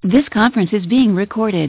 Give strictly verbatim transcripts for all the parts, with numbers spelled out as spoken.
This conference is being recorded.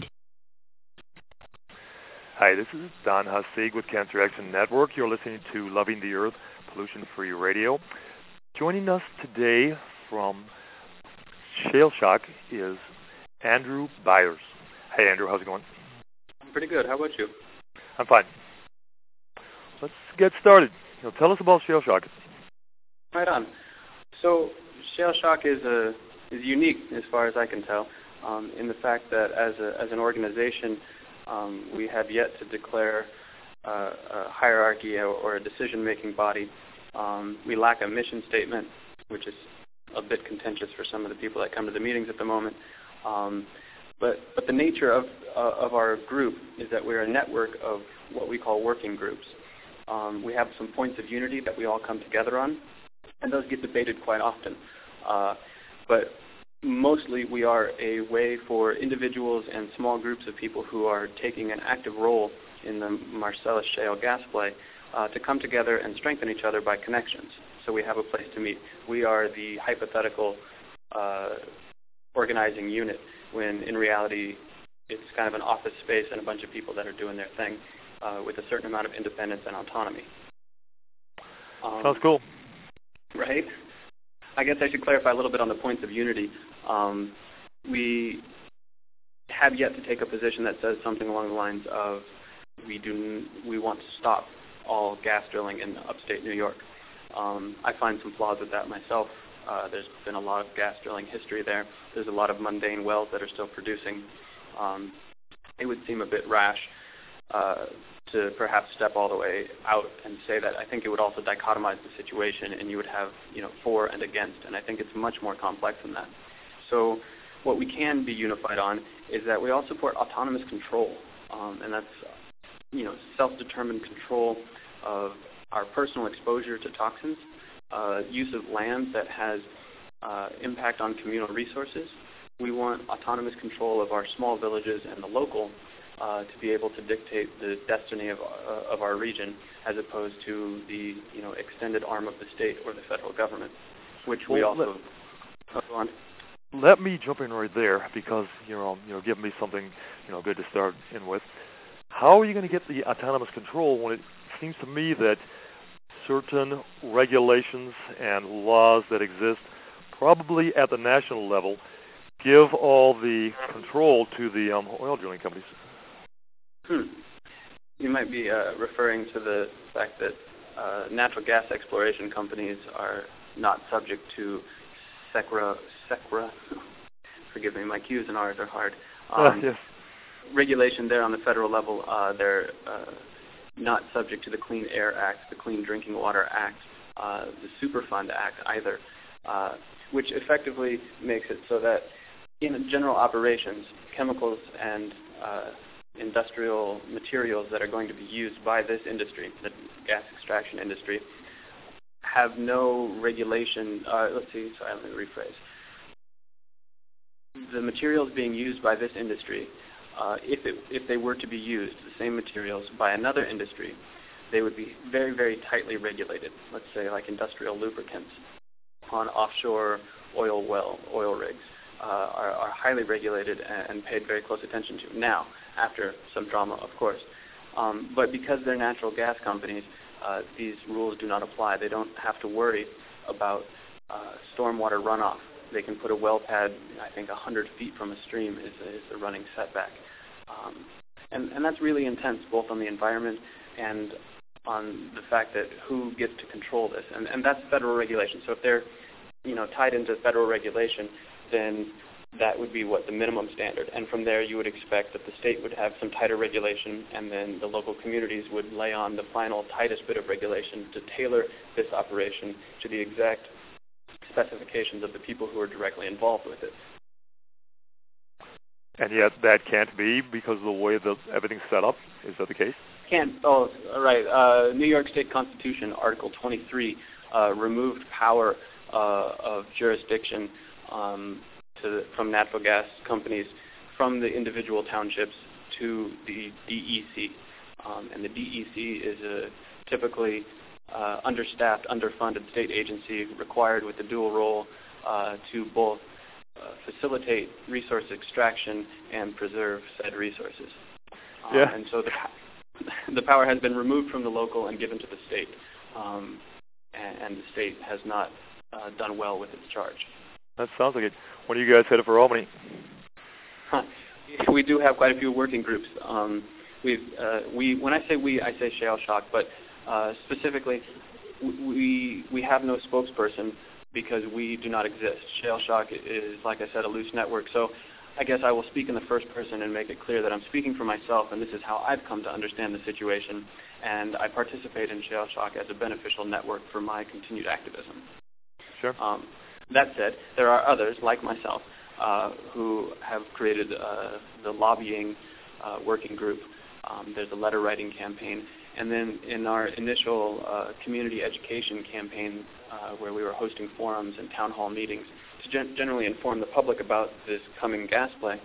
Hi, this is Don Hasig with Cancer Action Network. You're listening to Loving the Earth, Pollution-Free Radio. Joining us today from Shale Shock is Andrew Byers. Hey, Andrew, how's it going? I'm pretty good. How about you? I'm fine. Let's get started. You know, tell us about Shale Shock. Right on. So Shale Shock is a is unique as far as I can tell, um, in the fact that as a as an organization, um, we have yet to declare uh, a hierarchy or, or a decision-making body. Um, we lack a mission statement, which is a bit contentious for some of the people that come to the meetings at the moment. Um, but but the nature of uh, of our group is that we're a network of what we call working groups. Um, we have some points of unity that we all come together on, and those get debated quite often. Uh, but mostly we are a way for individuals and small groups of people who are taking an active role in the Marcellus Shale gas play uh, to come together and strengthen each other by connections. So we have a place to meet. We are the hypothetical uh, organizing unit when in reality it's kind of an office space and a bunch of people that are doing their thing uh, with a certain amount of independence and autonomy. Um, Sounds cool. Right? I guess I should clarify a little bit on the points of unity. Um, we have yet to take a position that says something along the lines of we do we want to stop all gas drilling in upstate New York. Um, I find some flaws with that myself. Uh, there's been a lot of gas drilling history there. There's a lot of mundane wells that are still producing. Um, it would seem a bit rash uh, to perhaps step all the way out and say that. I think it would also dichotomize the situation, and you would have, you know, for and against, and I think it's much more complex than that. So what we can be unified on is that we all support autonomous control, um, and that's, you know, self-determined control of our personal exposure to toxins, uh, use of land that has uh, impact on communal resources. We want autonomous control of our small villages and the local Uh, to be able to dictate the destiny of uh, of our region, as opposed to the you know extended arm of the state or the federal government, which we well, also. Let, oh, go on. let me jump in right there because you know you know give me something you know good to start in with. How are you going to get the autonomous control when it seems to me that certain regulations and laws that exist, probably at the national level, give all the control to the um, oil drilling companies? Hmm. You might be uh, referring to the fact that uh, natural gas exploration companies are not subject to SECRA, SECRA, forgive me, my Q's and R's are hard, um, uh, yes. regulation there on the federal level. Uh, they're uh, not subject to the Clean Air Act, the Clean Drinking Water Act, uh, the Superfund Act either, uh, which effectively makes it so that in general operations, chemicals and uh, industrial materials that are going to be used by this industry, the gas extraction industry, have no regulation. Uh, let's see, sorry, let me rephrase. The materials being used by this industry, uh, if, it, if they were to be used, the same materials, by another industry, they would be very, very tightly regulated. Let's say like industrial lubricants on offshore oil well, oil rigs. Uh, are, are highly regulated and paid very close attention to now, after some drama, of course. Um, but because they're natural gas companies, uh, these rules do not apply. They don't have to worry about uh, stormwater runoff. They can put a well pad, I think, one hundred feet from a stream is, is the running setback. Um, and, and that's really intense, both on the environment and on the fact that who gets to control this. And, and that's federal regulation. So if they're you know, tied into federal regulation, then that would be what the minimum standard. And from there, you would expect that the state would have some tighter regulation, and then the local communities would lay on the final tightest bit of regulation to tailor this operation to the exact specifications of the people who are directly involved with it. And yet that can't be because of the way that everything's set up. Is that the case? Can't. Oh, right. Uh, New York State Constitution, Article twenty-three, uh, removed power uh, of jurisdiction Um, to the, from natural gas companies from the individual townships to the D E C. Um, and the D E C is a typically uh, understaffed, underfunded state agency required with the dual role uh, to both uh, facilitate resource extraction and preserve said resources. Um, yeah. And so the, the power has been removed from the local and given to the state, um, and, and the state has not uh, done well with its charge. That sounds like it. When are you guys headed for Albany? We do have quite a few working groups. Um, we've, uh, we, when I say we, I say Shale Shock, but uh, specifically, we we have no spokesperson because we do not exist. Shale Shock is, like I said, a loose network. So I guess I will speak in the first person and make it clear that I'm speaking for myself, and this is how I've come to understand the situation, and I participate in Shale Shock as a beneficial network for my continued activism. Sure. Um, that said, there are others, like myself, uh, who have created uh, the lobbying uh, working group. Um, there's a letter writing campaign. And then in our initial uh, community education campaign, uh, where we were hosting forums and town hall meetings to gen- generally inform the public about this coming gas play,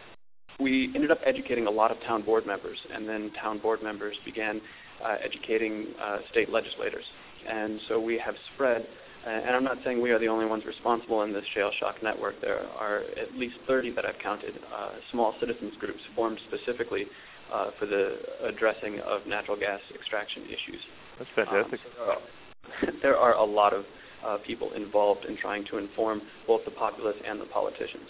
we ended up educating a lot of town board members, and then town board members began uh, educating uh, state legislators. And so we have spread, uh, and I'm not saying we are the only ones responsible in this Shale Shock network. There are at least thirty that I've counted, uh, small citizens groups formed specifically Uh, for the addressing of natural gas extraction issues. That's fantastic. Um, so there, are, there are a lot of uh, people involved in trying to inform both the populace and the politicians.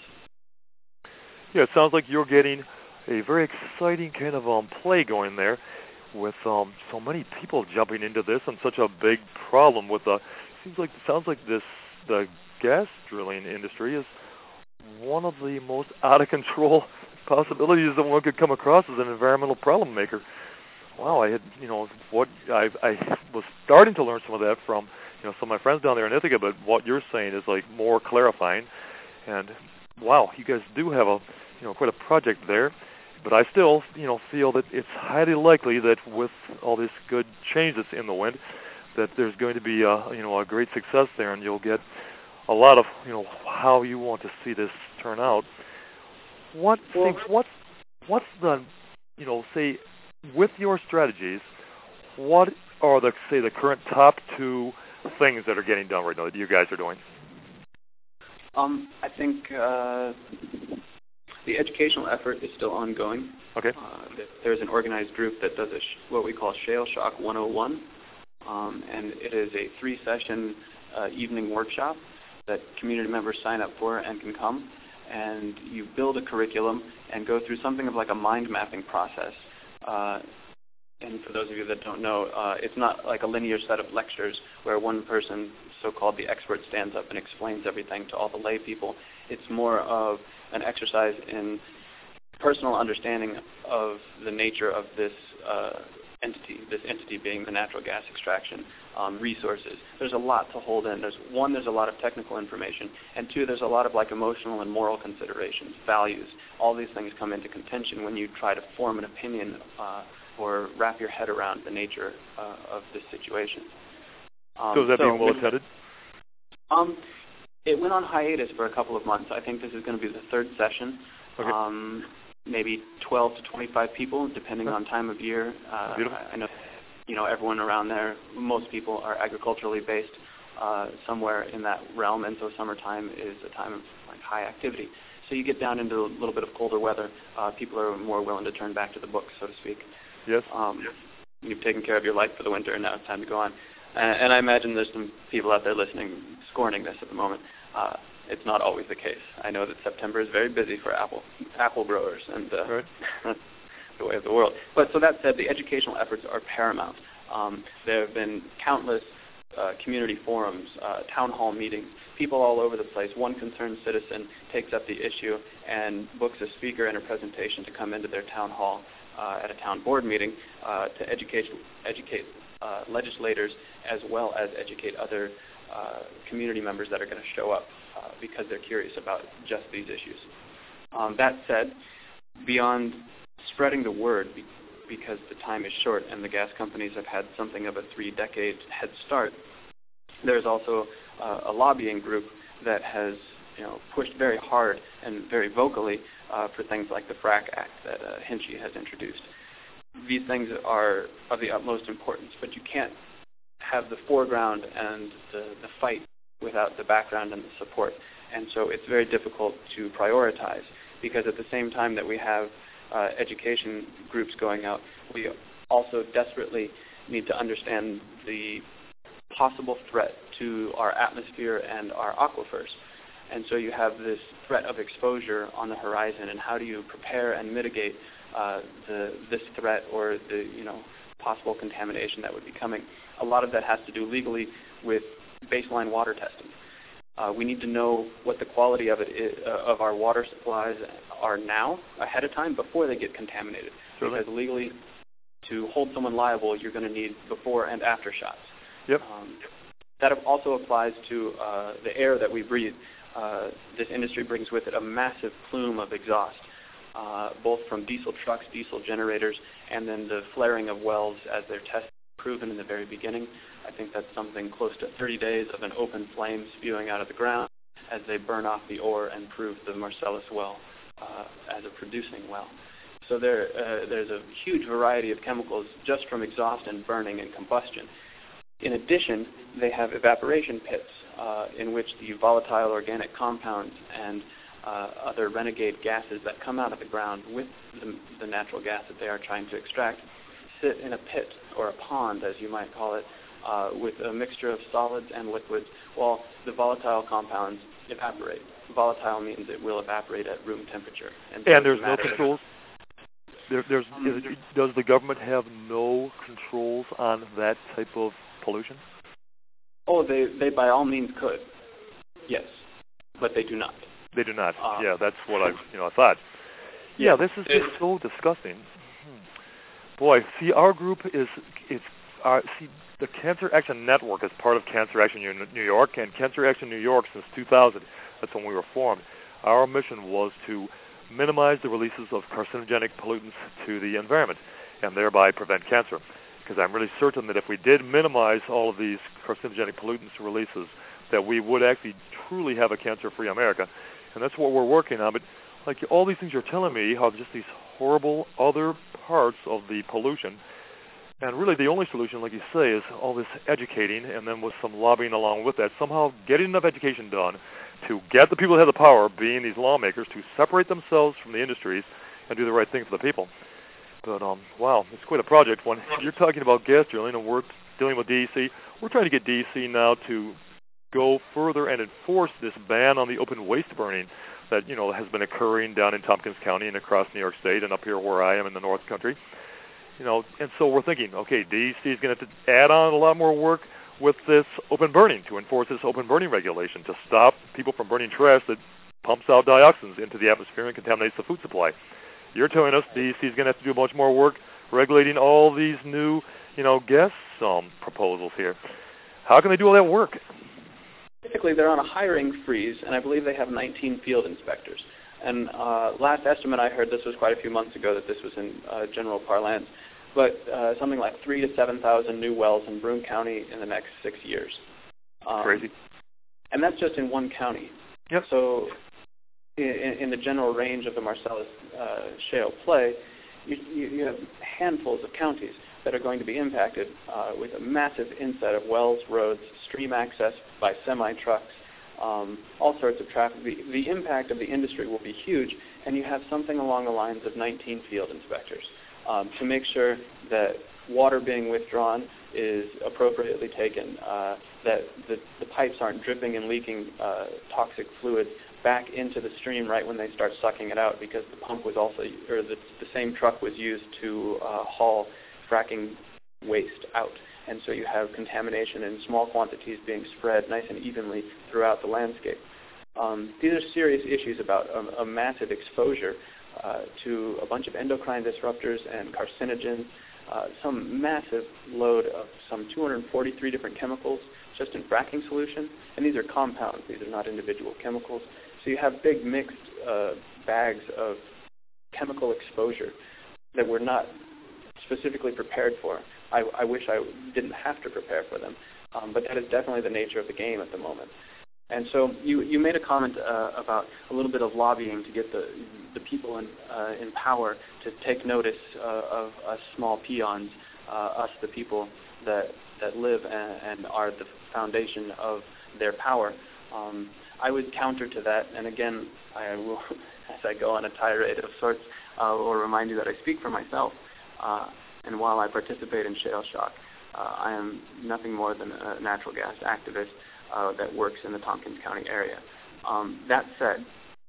Yeah, it sounds like you're getting a very exciting kind of um, play going there with um, so many people jumping into this and such a big problem with the, seems like, sounds like this, the gas drilling industry is one of the most out of control possibilities that one could come across as an environmental problem maker. Wow, I had, you know, what I I was starting to learn some of that from, you know, some of my friends down there in Ithaca, but what you're saying is like more clarifying. And wow, you guys do have a, you know, quite a project there. But I still, you know, feel that it's highly likely that with all this good change that's in the wind, that there's going to be a, you know, a great success there, and you'll get a lot of, you know, how you want to see this turn out. What things, what's, what's the, you know, say, with your strategies, what are the, say, the current top two things that are getting done right now that you guys are doing? Um, I think uh, the educational effort is still ongoing. Okay. Uh, there's an organized group that does a sh- what we call Shale Shock one oh one, um, and it is a three-session uh, evening workshop that community members sign up for and can come. And you build a curriculum and go through something of like a mind mapping process. Uh, and for those of you that don't know, uh, it's not like a linear set of lectures where one person, so-called the expert, stands up and explains everything to all the lay people. It's more of an exercise in personal understanding of the nature of this uh, entity, this entity being the natural gas extraction, um, resources. There's a lot to hold in. There's one, there's a lot of technical information, and two, there's a lot of like emotional and moral considerations, values. All these things come into contention when you try to form an opinion uh, or wrap your head around the nature uh, of this situation. Um, so is that so being well attended? Um, it went on hiatus for a couple of months. I think this is going to be the third session. Okay. Um, maybe twelve to twenty-five people, depending on time of year. Uh, Beautiful. I know, you know, everyone around there, most people are agriculturally based uh, somewhere in that realm, and so summertime is a time of like high activity. So you get down into a little bit of colder weather, uh, people are more willing to turn back to the books, so to speak. Yes. Um, you've taken care of your life for the winter, and now it's time to go on. And, and I imagine there's some people out there listening scorning this at the moment. Uh, It's not always the case. I know that September is very busy for apple apple growers, and uh, right. that's the way of the world. But so that said, the educational efforts are paramount. Um, there have been countless uh, community forums, uh, town hall meetings, people all over the place. One concerned citizen takes up the issue and books a speaker and a presentation to come into their town hall uh, at a town board meeting uh, to educate educate uh, legislators as well as educate other uh, community members that are going to show up. Uh, because they're curious about just these issues. Um, that said, beyond spreading the word, be- because the time is short and the gas companies have had something of a three-decade head start, there's also uh, a lobbying group that has, you know, pushed very hard and very vocally uh, for things like the FRAC Act that uh, Hinchey has introduced. These things are of the utmost importance, but you can't have the foreground and the, the fight without the background and the support. And so it's very difficult to prioritize, because at the same time that we have uh, education groups going out, we also desperately need to understand the possible threat to our atmosphere and our aquifers. And so you have this threat of exposure on the horizon, and how do you prepare and mitigate uh, the, this threat or the you know possible contamination that would be coming. A lot of that has to do legally with baseline water testing. Uh, we need to know what the quality of it is, uh, of our water supplies are now, ahead of time, before they get contaminated. Certainly. Because legally, to hold someone liable, you're going to need before and after shots. Yep. Um, that also applies to uh, the air that we breathe. Uh, this industry brings with it a massive plume of exhaust, uh, both from diesel trucks, diesel generators, and then the flaring of wells as they're tested, proven in the very beginning. I think that's something close to thirty days of an open flame spewing out of the ground as they burn off the ore and prove the Marcellus well uh, as a producing well. So there, uh, there's a huge variety of chemicals just from exhaust and burning and combustion. In addition, they have evaporation pits uh, in which the volatile organic compounds and uh, other renegade gases that come out of the ground with the, the natural gas that they are trying to extract sit in a pit, or a pond as you might call it, uh, with a mixture of solids and liquids, while the volatile compounds evaporate. Volatile means it will evaporate at room temperature. And, so and there's no controls? There, there's, is, does the government have no controls on that type of pollution? Oh, they, they by all means could, yes, but they do not. They do not. Uh, yeah, that's what I, you know, I thought. Yeah, yeah this is just so disgusting. Hmm. Boy, see, our group is, it's, our, see, the Cancer Action Network is part of Cancer Action New York, and Cancer Action New York since two thousand, that's when we were formed. Our mission was to minimize the releases of carcinogenic pollutants to the environment and thereby prevent cancer. Because I'm really certain that if we did minimize all of these carcinogenic pollutants releases, that we would actually truly have a cancer-free America. And that's what we're working on. But like all these things you're telling me, how just these horrible other parts of the pollution, and really the only solution, like you say, is all this educating, and then with some lobbying along with that, somehow getting enough education done to get the people that have the power, being these lawmakers, to separate themselves from the industries and do the right thing for the people. But, um, wow, it's quite a project. When you're talking about gas drilling and we're dealing with D E C, we're trying to get D E C now to go further and enforce this ban on the open waste burning that, you know, has been occurring down in Tompkins County and across New York State and up here where I am in the North Country. You know, and so we're thinking, okay, D E C is going to add on a lot more work with this open burning, to enforce this open burning regulation, to stop people from burning trash that pumps out dioxins into the atmosphere and contaminates the food supply. You're telling us D E C is going to have to do much more work regulating all these new, you know, gas um, proposals here. How can they do all that work? Typically, they're on a hiring freeze, and I believe they have nineteen field inspectors. And uh, last estimate I heard, this was quite a few months ago that this was in uh, general parlance, but uh, something like three to seven thousand new wells in Broome County in the next six years. Um, Crazy. And that's just in one county. Yep. So in, in the general range of the Marcellus uh, shale play, you, you, you have handfuls of counties that are going to be impacted uh, with a massive inset of wells, roads, stream access by semi-trucks, um, all sorts of traffic. The, the impact of the industry will be huge, and you have something along the lines of nineteen field inspectors um, to make sure that water being withdrawn is appropriately taken, uh, that the, the pipes aren't dripping and leaking uh, toxic fluid back into the stream right when they start sucking it out, because the pump was also, or the, the same truck was used to uh, haul fracking waste out. And so you have contamination in small quantities being spread nice and evenly throughout the landscape. Um, these are serious issues about a, a massive exposure uh, to a bunch of endocrine disruptors and carcinogens, uh, some massive load of some two hundred forty-three different chemicals just in fracking solution. And these are compounds. These are not individual chemicals. So you have big mixed uh, bags of chemical exposure that we're not specifically prepared for. I, I wish I didn't have to prepare for them, um, but that is definitely the nature of the game at the moment. And so you, you made a comment uh, about a little bit of lobbying to get the the people in uh, in power to take notice uh, of us small peons, uh, us the people that that live and, and are the foundation of their power. Um, I would counter to that, and again, I will, as I go on a tirade of sorts, uh, will remind you that I speak for myself. Uh, and while I participate in Shale Shock, uh, I am nothing more than a natural gas activist uh, that works in the Tompkins County area. Um, that said,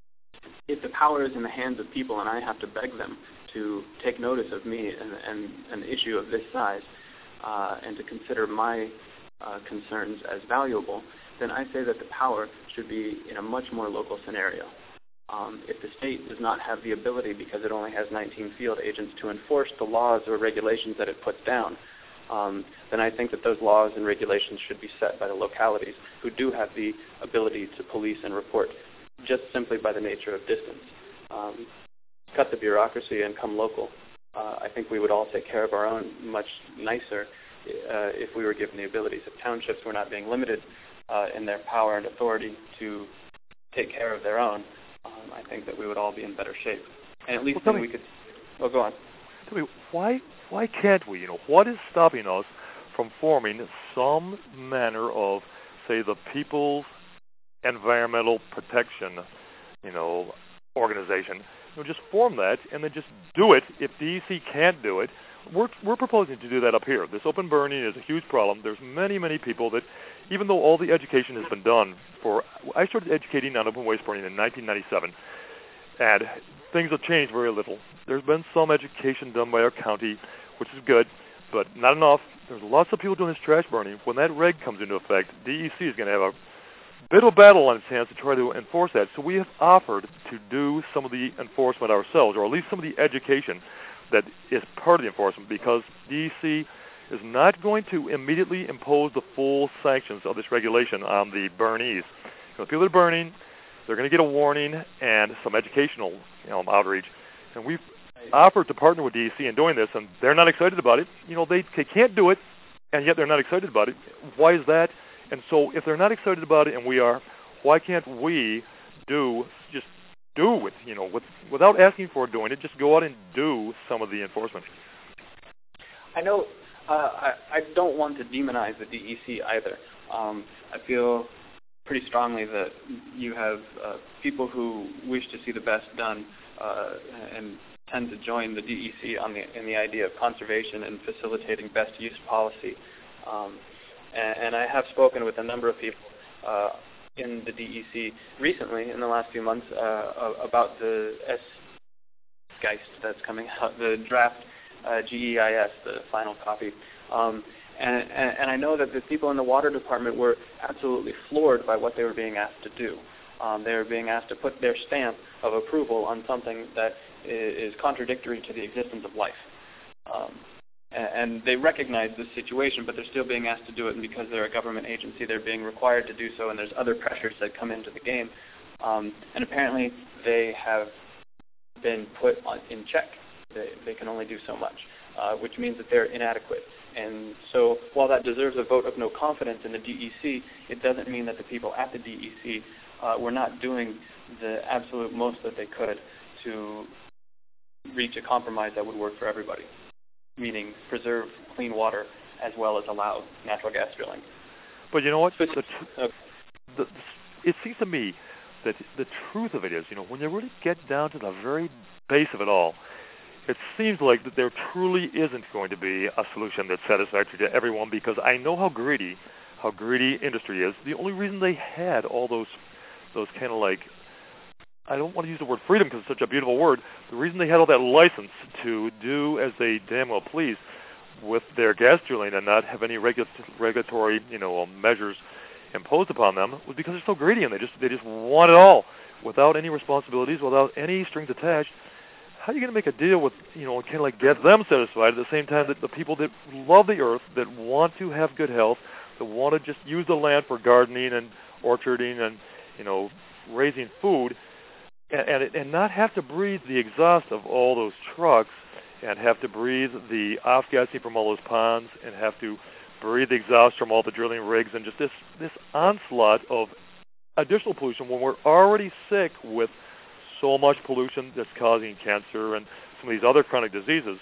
if the power is in the hands of people and I have to beg them to take notice of me and, and an issue of this size uh, and to consider my uh, concerns as valuable, then I say that the power should be in a much more local scenario. Um, if the state does not have the ability, because it only has nineteen field agents, to enforce the laws or regulations that it puts down, um, then I think that those laws and regulations should be set by the localities who do have the ability to police and report just simply by the nature of distance. Um, cut the bureaucracy and come local. Uh, I think we would all take care of our own much nicer uh, if we were given the abilities. If townships were not being limited uh, in their power and authority to take care of their own, um, I think that we would all be in better shape. And at least well, then me, we could... Well, go on. Tell me, why, why can't we? You know, what is stopping us from forming some manner of, say, the People's Environmental Protection, you know, organization? You know, just form that and then just do it. If D E C can't do it, we're we're proposing to do that up here. This open burning is a huge problem. There's many, many people that, even though all the education has been done for, I started educating on open waste burning in nineteen ninety-seven, and things have changed very little. There's been some education done by our county, which is good, but not enough. There's lots of people doing this trash burning. When that reg comes into effect, D E C is going to have a bit of a battle on its hands to try to enforce that. So we have offered to do some of the enforcement ourselves, or at least some of the education that is part of the enforcement, because D E C is not going to immediately impose the full sanctions of this regulation on the burnees. So the people that are burning, they're going to get a warning and some educational you know, outreach. And we've offered to partner with D E C in doing this, and they're not excited about it. You know, they, they can't do it, and yet they're not excited about it. Why is that? And so if they're not excited about it and we are, why can't we do, just do it, you know, with, without asking for doing it, just go out and do some of the enforcement? I know uh, I, I don't want to demonize the D E C either. Um, I feel pretty strongly that you have uh, people who wish to see the best done uh, and tend to join the D E C on the, in the idea of conservation and facilitating best use policy. Um, and, and I have spoken with a number of people uh, in the D E C recently, in the last few months, uh, about the S-Geist that's coming out, the draft uh, G E I S, the final copy. Um, and, and, and I know that the people in the water department were absolutely floored by what they were being asked to do. Um, they were being asked to put their stamp of approval on something that is contradictory to the existence of life. Um, and they recognize this situation, but they're still being asked to do it, and because they're a government agency, they're being required to do so, and there's other pressures that come into the game. Um, and apparently they have been put on, in check. They, they can only do so much, uh, which means that they're inadequate. And so while that deserves a vote of no confidence in the D E C, it doesn't mean that the people at the D E C uh, were not doing the absolute most that they could to reach a compromise that would work for everybody, meaning preserve clean water as well as allow natural gas drilling. But you know what? The tr- okay. the, it seems to me that the truth of it is, you know, when you really get down to the very base of it all, it seems like that there truly isn't going to be a solution that's satisfactory to everyone, because I know how greedy, how greedy industry is. The only reason they had all those, those kind of like, I don't want to use the word freedom because it's such a beautiful word. The reason they had all that license to do as they damn well please with their gas drilling and not have any regu- regulatory, you know, measures imposed upon them was because they're so greedy, and they just they just want it all without any responsibilities, without any strings attached. How are you going to make a deal with, you know, kind of like get them satisfied at the same time that the people that love the earth, that want to have good health, that want to just use the land for gardening and orcharding and, you know, raising food, and, and, and not have to breathe the exhaust of all those trucks and have to breathe the off-gassing from all those ponds and have to breathe the exhaust from all the drilling rigs and just this, this onslaught of additional pollution when we're already sick with so much pollution that's causing cancer and some of these other chronic diseases.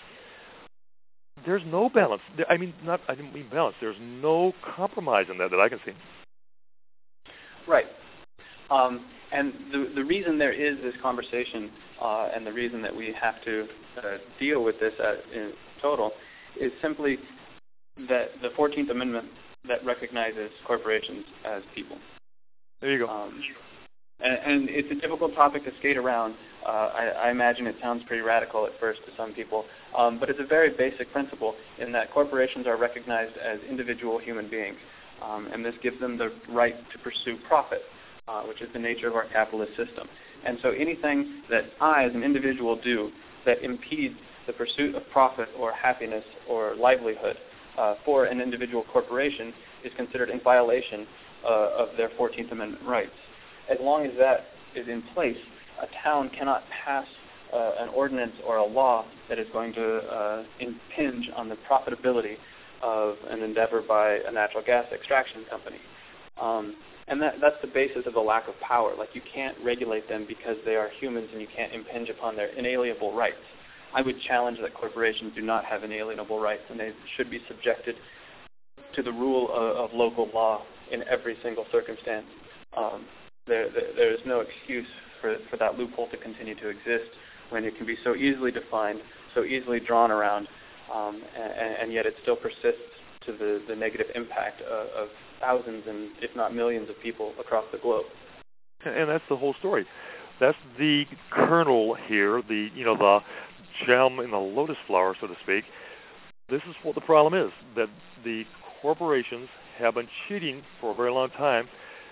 There's no balance. I mean, not I didn't mean balance. There's no compromise in that that I can see. Right. Um, and the, the reason there is this conversation uh, and the reason that we have to uh, deal with this at, in total is simply that the fourteenth Amendment that recognizes corporations as people. There you go. Um, and, and it's a difficult topic to skate around. Uh, I, I imagine it sounds pretty radical at first to some people, um, but it's a very basic principle in that corporations are recognized as individual human beings, um, and this gives them the right to pursue profit, uh, which is the nature of our capitalist system. And so anything that I, as an individual, do that impedes the pursuit of profit or happiness or livelihood uh, for an individual corporation is considered in violation uh, of their fourteenth Amendment rights. As long as that is in place, a town cannot pass uh, an ordinance or a law that is going to uh, impinge on the profitability of an endeavor by a natural gas extraction company. Um, and that, that's the basis of the lack of power. Like, you can't regulate them because they are humans and you can't impinge upon their inalienable rights. I would challenge that corporations do not have inalienable rights, and they should be subjected to the rule of, of local law in every single circumstance. Um, there, there, there is no excuse for, for that loophole to continue to exist when it can be so easily defined, so easily drawn around, um, and, and yet it still persists to the, the negative impact of, of thousands and if not millions of people across the globe. And that's the whole story. That's the kernel here, the you know the gem in the lotus flower, so to speak. This is what the problem is, that the corporations have been cheating for a very long time.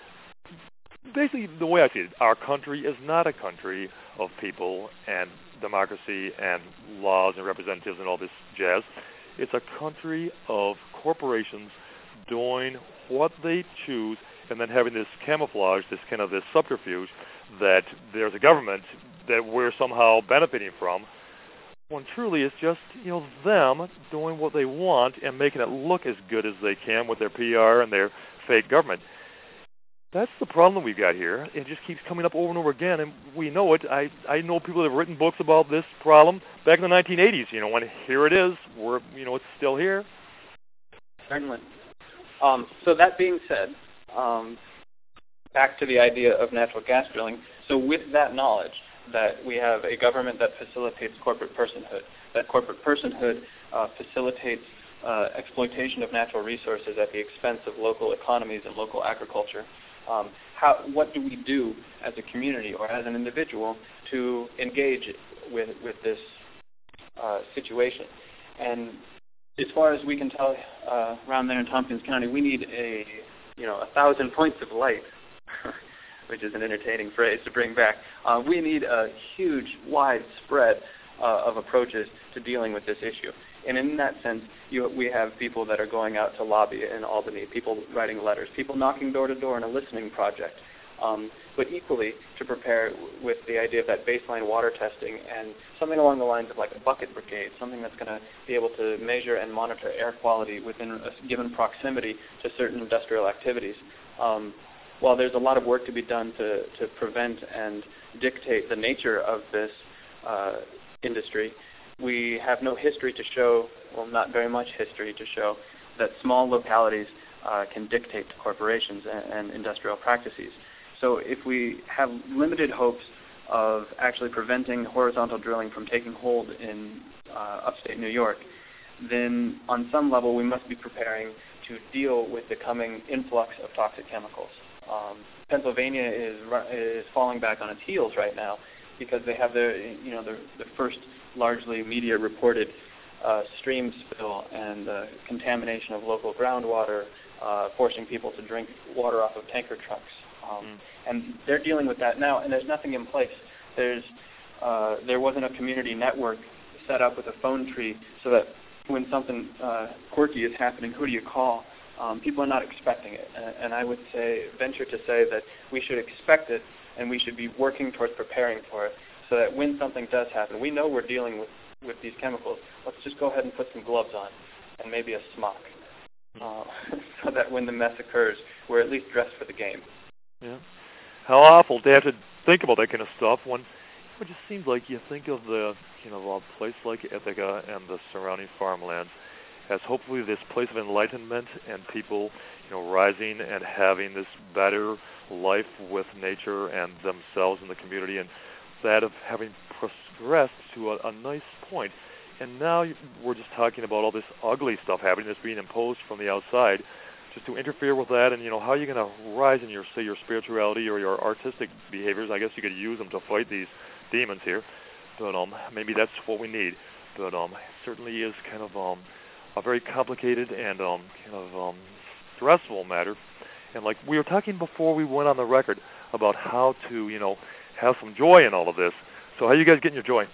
Basically, the way I see it, our country is not a country of people and democracy and laws and representatives and all this jazz. It's a country of corporations doing what they choose and then having this camouflage, this kind of this subterfuge that there's a government that we're somehow benefiting from, when truly it's just, you know, them doing what they want and making it look as good as they can with their P R and their fake government. That's the problem we've got here. It just keeps coming up over and over again, and we know it. I, I know people that have written books about this problem back in the nineteen eighties, you know, when here it is, we're, you know, it's still here. Certainly. Um, so that being said, um, back to the idea of natural gas drilling. So with that knowledge that we have a government that facilitates corporate personhood, that corporate personhood uh, facilitates uh, exploitation of natural resources at the expense of local economies and local agriculture, um, how, what do we do as a community or as an individual to engage with, with this uh, situation? And as far as we can tell, uh, around there in Tompkins County, we need a, you know, a thousand points of light, which is an entertaining phrase to bring back. Uh, we need a huge, wide spread uh, of approaches to dealing with this issue. And in that sense, you, we have people that are going out to lobby in Albany, people writing letters, people knocking door to door in a listening project. Um, but equally to prepare with the idea of that baseline water testing and something along the lines of like a bucket brigade, something that's going to be able to measure and monitor air quality within a given proximity to certain industrial activities. Um, while there's a lot of work to be done to, to prevent and dictate the nature of this uh, industry, we have no history to show, well, not very much history to show, that small localities uh, can dictate to corporations and, and industrial practices. So if we have limited hopes of actually preventing horizontal drilling from taking hold in uh, upstate New York, then on some level we must be preparing to deal with the coming influx of toxic chemicals. Um, Pennsylvania is is falling back on its heels right now because they have their, you know, the, the first largely media reported uh, stream spill and uh, contamination of local groundwater, uh, forcing people to drink water off of tanker trucks. Um, mm. And they're dealing with that now, and there's nothing in place. There's uh, there wasn't a community network set up with a phone tree so that when something uh, quirky is happening, who do you call? Um, people are not expecting it, and, and I would say, venture to say that we should expect it, and we should be working towards preparing for it, so that when something does happen, we know we're dealing with, with these chemicals. Let's just go ahead and put some gloves on, and maybe a smock, uh, so that when the mess occurs, we're at least dressed for the game. Yeah. How awful to have to think about that kind of stuff when it just seems like you think of the, you know, a place like Ithaca and the surrounding farmlands as hopefully this place of enlightenment and people, you know, rising and having this better life with nature and themselves and the community, and that of having progressed to a, a nice point. And now we're just talking about all this ugly stuff happening that's being imposed from the outside, just to interfere with that. And, you know, how are you going to rise in your, say, your spirituality or your artistic behaviors? I guess you could use them to fight these demons here. But um, maybe that's what we need. But um, it certainly is kind of um, a very complicated and um, kind of um, stressful matter. And like we were talking before we went on the record about how to, you know, have some joy in all of this. So how are you guys getting your joy?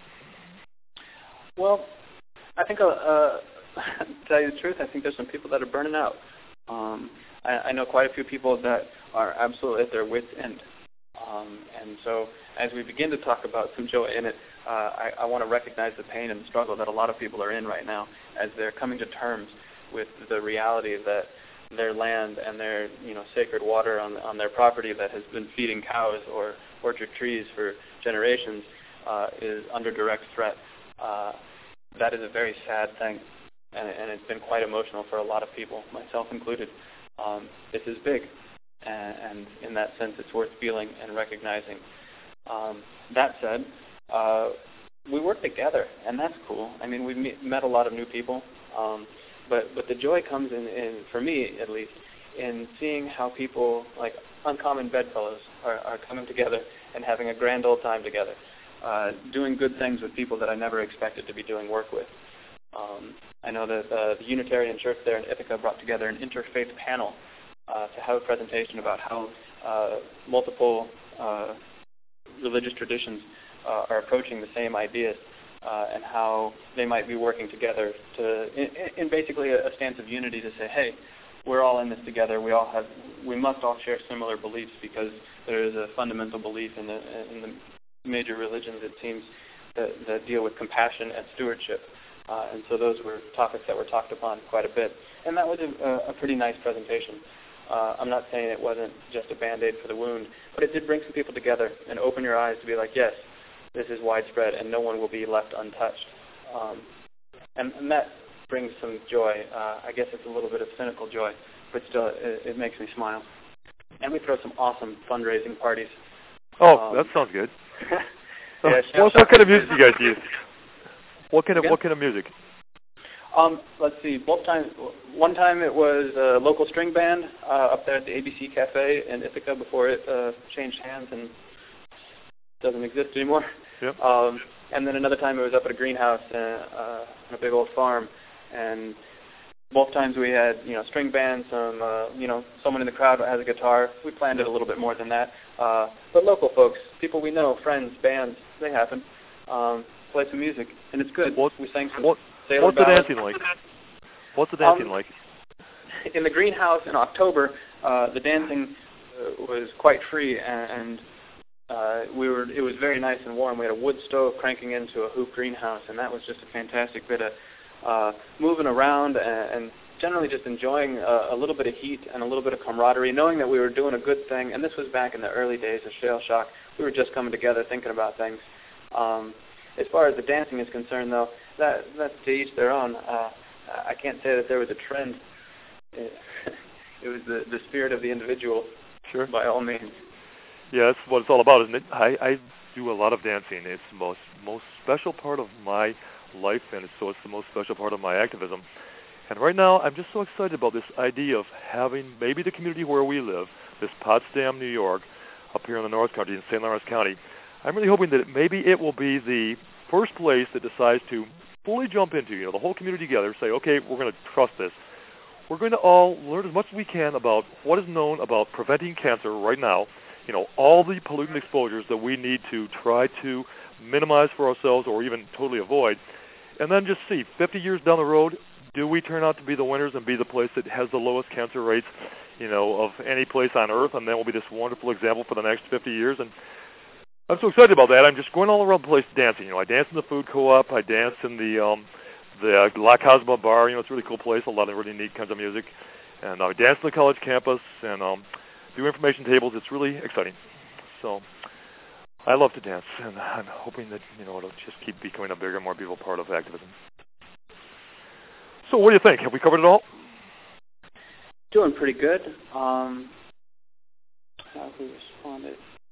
Well, I think, uh, uh, to tell you the truth, I think there's some people that are burning out. Um, I, I know quite a few people that are absolutely at their wits' end. Um, and so as we begin to talk about some joy in it, uh, I, I want to recognize the pain and the struggle that a lot of people are in right now as they're coming to terms with the reality that their land and their, you know, sacred water on, on their property that has been feeding cows or orchard trees for generations uh, is under direct threat. Uh, that is a very sad thing, and, and it's been quite emotional for a lot of people, myself included. Um, this is big, and, and in that sense it's worth feeling and recognizing. Um, that said, uh, we work together, and that's cool. I mean, we've met, met a lot of new people, um, but, but the joy comes in, in, for me at least, in seeing how people, like uncommon bedfellows, are, are coming together and having a grand old time together. Uh, doing good things with people that I never expected to be doing work with. Um, I know that uh, the Unitarian Church there in Ithaca brought together an interfaith panel uh, to have a presentation about how uh, multiple uh, religious traditions uh, are approaching the same ideas uh, and how they might be working together to, in, in basically a, a stance of unity to say, hey, we're all in this together. We all have, we must all share similar beliefs because there is a fundamental belief in the in the major religions, it seems, that, that deal with compassion and stewardship. Uh, and so those were topics that were talked upon quite a bit. And that was a, a pretty nice presentation. Uh, I'm not saying it wasn't just a Band-Aid for the wound, but it did bring some people together and open your eyes to be like, yes, this is widespread and no one will be left untouched. Um, and, and that brings some joy. Uh, I guess it's a little bit of cynical joy, but still it, it makes me smile. And we throw some awesome fundraising parties. Oh, um, that sounds good. yeah, uh, what, what kind of music do you guys use? What kind of Again? what kind of music? Um, let's see. Both times, one time it was a local string band uh, up there at the A B C Cafe in Ithaca before it uh, changed hands and doesn't exist anymore. Yep. Um, and then another time it was up at a greenhouse uh, uh, on a big old farm, and both times we had, you know, string band, some, uh, you know, someone in the crowd that has a guitar. We planned it a little bit more than that. Uh, but local folks, people we know, friends, bands, they happen. Um, play some music, and it's good. What, we sang some what, Sailor What's the ballads. dancing like? What's the dancing um, like? In the greenhouse in October, uh, the dancing uh, was quite free, and, and uh, we were. It was very nice and warm. We had a wood stove cranking into a hoop greenhouse, and that was just a fantastic bit of uh, moving around and, and generally just enjoying a, a little bit of heat and a little bit of camaraderie, knowing that we were doing a good thing. And this was back in the early days of Shale Shock. We were just coming together, thinking about things. Um, as far as the dancing is concerned, though, that that's to each their own. Uh, I can't say that there was a trend. It, it was the, the spirit of the individual, sure, by all means. Yeah, that's what it's all about, isn't it? I, I do a lot of dancing. It's the most most special part of my life, and so it's the most special part of my activism. And right now, I'm just so excited about this idea of having maybe the community where we live, this Potsdam, New York, up here in the North Country in Saint Lawrence County. I'm really hoping that maybe it will be the first place that decides to fully jump into, you know, the whole community together, say, okay, we're going to trust this. We're going to all learn as much as we can about what is known about preventing cancer right now, you know, all the pollutant exposures that we need to try to minimize for ourselves or even totally avoid, and then just see, fifty years down the road, do we turn out to be the winners and be the place that has the lowest cancer rates, you know, of any place on Earth, and then we'll be this wonderful example for the next fifty years. And I'm so excited about that. I'm just going all around the place dancing. You know, I dance in the food co-op. I dance in the um, the La Cosma bar. You know, it's a really cool place. A lot of really neat kinds of music. And I dance on the college campus and um, do information tables. It's really exciting. So I love to dance, and I'm hoping that, you know, it'll just keep becoming a bigger and more beautiful part of activism. So what do you think? Have we covered it all? Doing pretty good. Um, uh, who responded.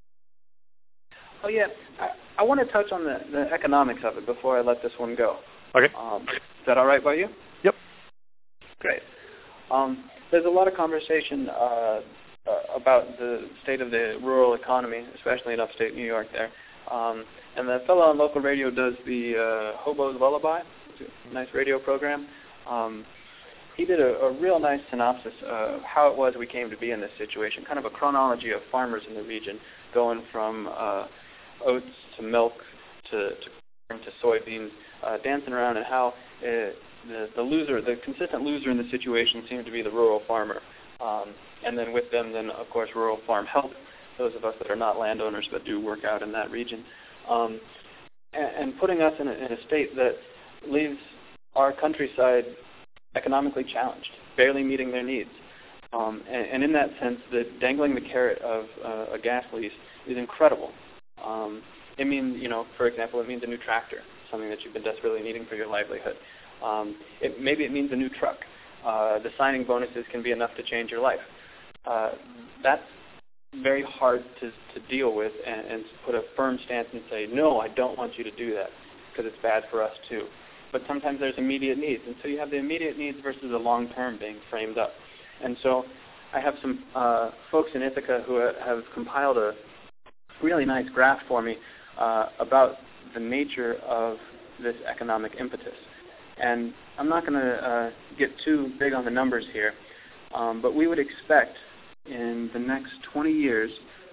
Oh, yeah. I, I want to touch on the, the economics of it before I let this one go. Okay. Um, is that all right by you? Yep. Great. Um, there's a lot of conversation uh, uh, about the state of the rural economy, especially in upstate New York there. Um, and the fellow on local radio does the uh, Hobo's Lullaby, it's a nice radio program. Um, he did a, a real nice synopsis of how it was we came to be in this situation, kind of a chronology of farmers in the region, going from uh, oats to milk to, to corn to soybeans, uh, dancing around, and how uh, the, the loser, the consistent loser in the situation seemed to be the rural farmer. Um, and then with them, then, of course, rural farm help, those of us that are not landowners but do work out in that region. Um, and, and putting us in a, in a state that leaves our countryside economically challenged, barely meeting their needs. Um, and, and in that sense, the dangling the carrot of uh, a gas lease is incredible. Um, it means, you know, for example, it means a new tractor, something that you've been desperately needing for your livelihood. Um, it, maybe it means a new truck. Uh, the signing bonuses can be enough to change your life. Uh, that's very hard to, to deal with and, and put a firm stance and say, no, I don't want you to do that because it's bad for us too. But sometimes there's immediate needs, and so you have the immediate needs versus the long-term being framed up. And so I have some uh, folks in Ithaca who have compiled a really nice graph for me uh, about the nature of this economic impetus. And I'm not going to uh, get too big on the numbers here, um, but we would expect in the next twenty years,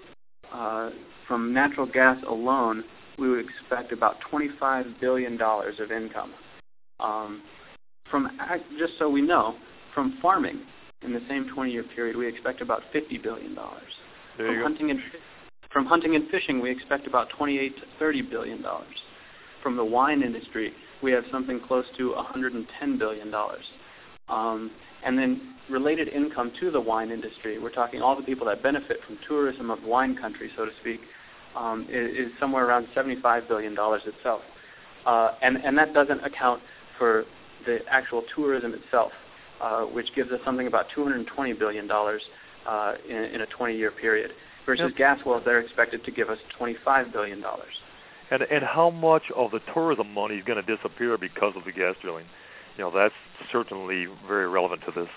uh, from natural gas alone, we would expect about twenty-five billion dollars of income. Um, from just so we know, from farming in the same twenty-year period, we expect about fifty billion dollars. From hunting and from hunting and fishing, we expect about twenty-eight to thirty billion dollars. From the wine industry, we have something close to one hundred ten billion dollars. Um, and then related income to the wine industry, we're talking all the people that benefit from tourism of wine country, so to speak, um, is, is somewhere around seventy-five billion dollars itself. Uh, and, and that doesn't account for the actual tourism itself, uh, which gives us something about two hundred twenty billion dollars uh, in, in a twenty-year period, versus yep. gas wells, they're expected to give us twenty-five billion dollars. And, and how much of the tourism money is going to disappear because of the gas drilling? You know, that's certainly very relevant to this.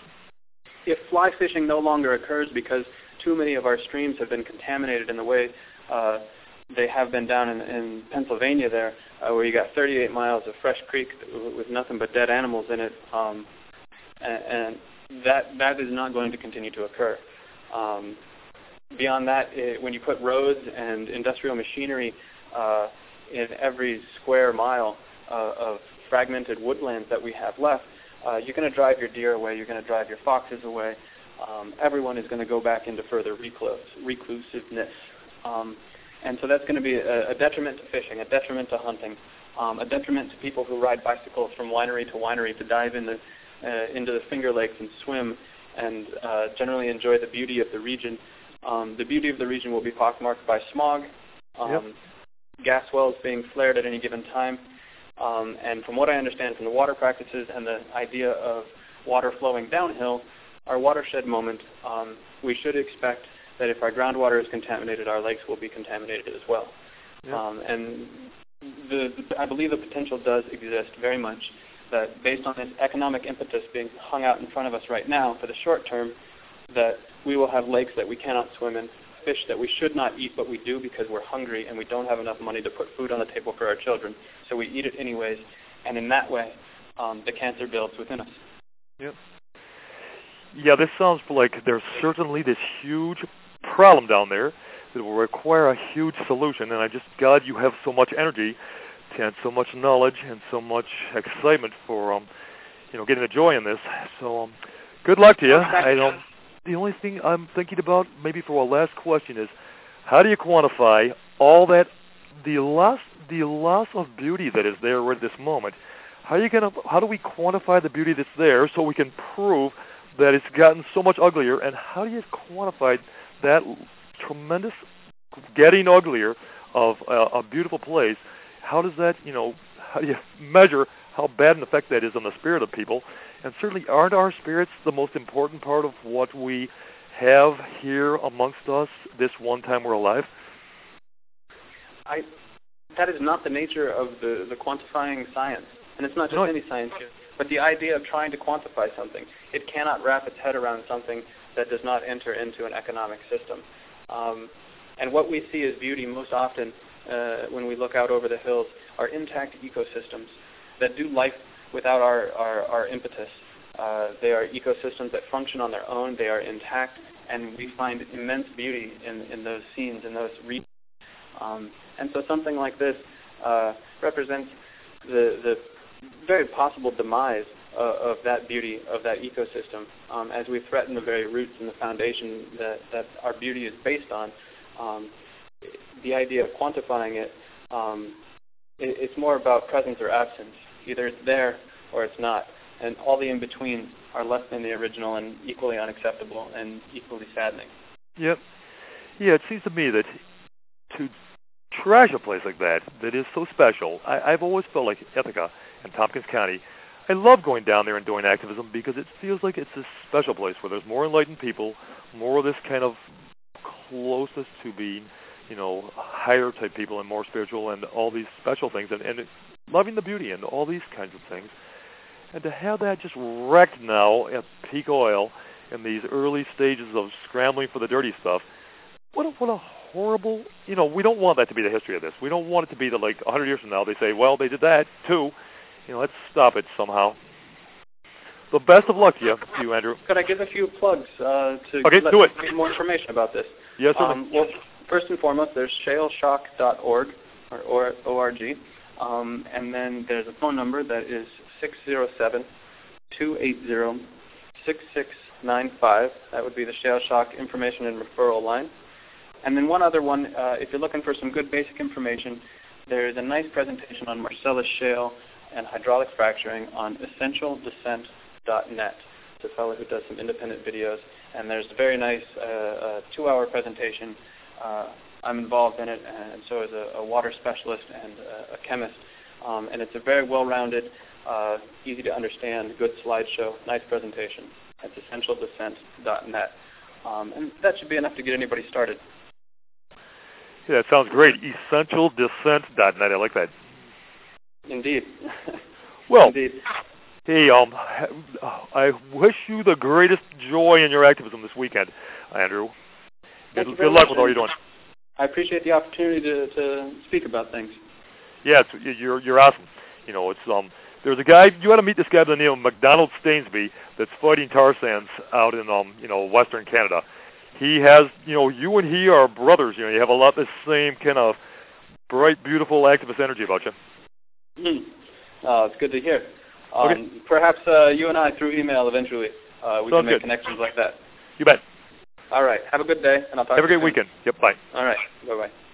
If fly fishing no longer occurs because too many of our streams have been contaminated in the way uh, they have been down in, in Pennsylvania there, uh, where you got thirty-eight miles of fresh creek with nothing but dead animals in it, um, and, and that that is not going to continue to occur. Um, beyond that, it, when you put roads and industrial machinery uh, in every square mile uh, of fragmented woodlands that we have left, uh, you're going to drive your deer away, you're going to drive your foxes away. Um, everyone is going to go back into further recluse, reclusiveness. Um, and so that's going to be a, a detriment to fishing, a detriment to hunting, um, a detriment to people who ride bicycles from winery to winery to dive in the, uh, into the Finger Lakes and swim and uh, generally enjoy the beauty of the region. Um, the beauty of the region will be pockmarked by smog, um, yep. gas wells being flared at any given time. Um, and from what I understand from the water practices and the idea of water flowing downhill, our watershed moment, um, we should expect that if our groundwater is contaminated, our lakes will be contaminated as well. Yep. Um, and the, the, I believe the potential does exist very much, that based on this economic impetus being hung out in front of us right now for the short term, that we will have lakes that we cannot swim in, fish that we should not eat, but we do because we're hungry and we don't have enough money to put food on the table for our children, so we eat it anyways, and in that way, um, the cancer builds within us. Yep. Yeah, this sounds like there's certainly this huge problem down there that will require a huge solution, and I just, God, you have so much energy and so much knowledge and so much excitement for, um, you know, getting the joy in this. So, um, good luck to you. I don't. The only thing I'm thinking about, maybe for our last question, is how do you quantify all that, the loss, the loss of beauty that is there right at this moment? How are you gonna? How do we quantify the beauty that's there so we can prove that it's gotten so much uglier? And how do you quantify that tremendous getting uglier of uh, a beautiful place? How does that, you know, how do you measure how bad an effect that is on the spirit of people? And certainly, aren't our spirits the most important part of what we have here amongst us this one time we're alive? I, that is not the nature of the, the quantifying science. And it's not just no. any science, but the idea of trying to quantify something. It cannot wrap its head around something that does not enter into an economic system. Um, and what we see as beauty most often uh, when we look out over the hills are intact ecosystems that do life without our, our, our impetus. Uh, they are ecosystems that function on their own. They are intact, and we find immense beauty in, in those scenes, in those regions. Um, and so something like this uh, represents the, the very possible demise uh, of that beauty, of that ecosystem, um, as we threaten the very roots and the foundation that, that our beauty is based on. Um, the idea of quantifying it, um, it, it's more about presence or absence. Either it's there or it's not. And all the in-betweens are less than the original and equally unacceptable and equally saddening. Yep. Yeah, it seems to me that to trash a place like that, that is so special, I, I've always felt like Ithaca and Tompkins County, I love going down there and doing activism because it feels like it's a special place where there's more enlightened people, more of this kind of closest to being, you know, higher type people and more spiritual and all these special things and, and loving the beauty and all these kinds of things. And to have that just wrecked now at peak oil in these early stages of scrambling for the dirty stuff, what a, what a horrible, you know, we don't want that to be the history of this. We don't want it to be that, like, one hundred years from now they say, well, they did that too. You know, let's stop it somehow. So best of luck to you, to you Andrew. Could I give a few plugs uh, to okay, let do it. get more information about this? Yes, sir. Um, well, first and foremost, there's shale shock dot org, or O R G. Um, and then there's a phone number that is six zero seven, two eight zero, six six nine five. That would be the Shale Shock Information and Referral Line. And then one other one, uh, if you're looking for some good basic information, there's a nice presentation on Marcellus Shale and hydraulic fracturing on essential descent dot net. It's a fellow who does some independent videos. And there's a very nice uh, uh, two-hour presentation. Uh, I'm involved in it, and so is a, a water specialist and a, a chemist. Um, and it's a very well-rounded, uh, easy-to-understand, good slideshow, nice presentation. That's essential descent dot net. Um, and that should be enough to get anybody started. Yeah, that sounds great. essential descent dot net. I like that. Indeed. Well, Indeed. Hey, um, I wish you the greatest joy in your activism this weekend, Andrew. Good, good luck with all you're doing. I appreciate the opportunity to, to speak about things. Yeah, it's, you're you're awesome. You know, it's um. There's a guy you ought to meet this guy by the name of McDonald Stainsby that's fighting tar sands out in um you know Western Canada. He has you know you and he are brothers. You know you have a lot of the same kind of bright, beautiful activist energy about you. Mm. Oh, it's good to hear. Um, okay. Perhaps uh, you and I through email eventually uh, we Sounds can make good. connections like that. You bet. All right. Have a good day, and I'll talk Have a to you great soon. weekend. Yep. Bye. All right. Bye bye.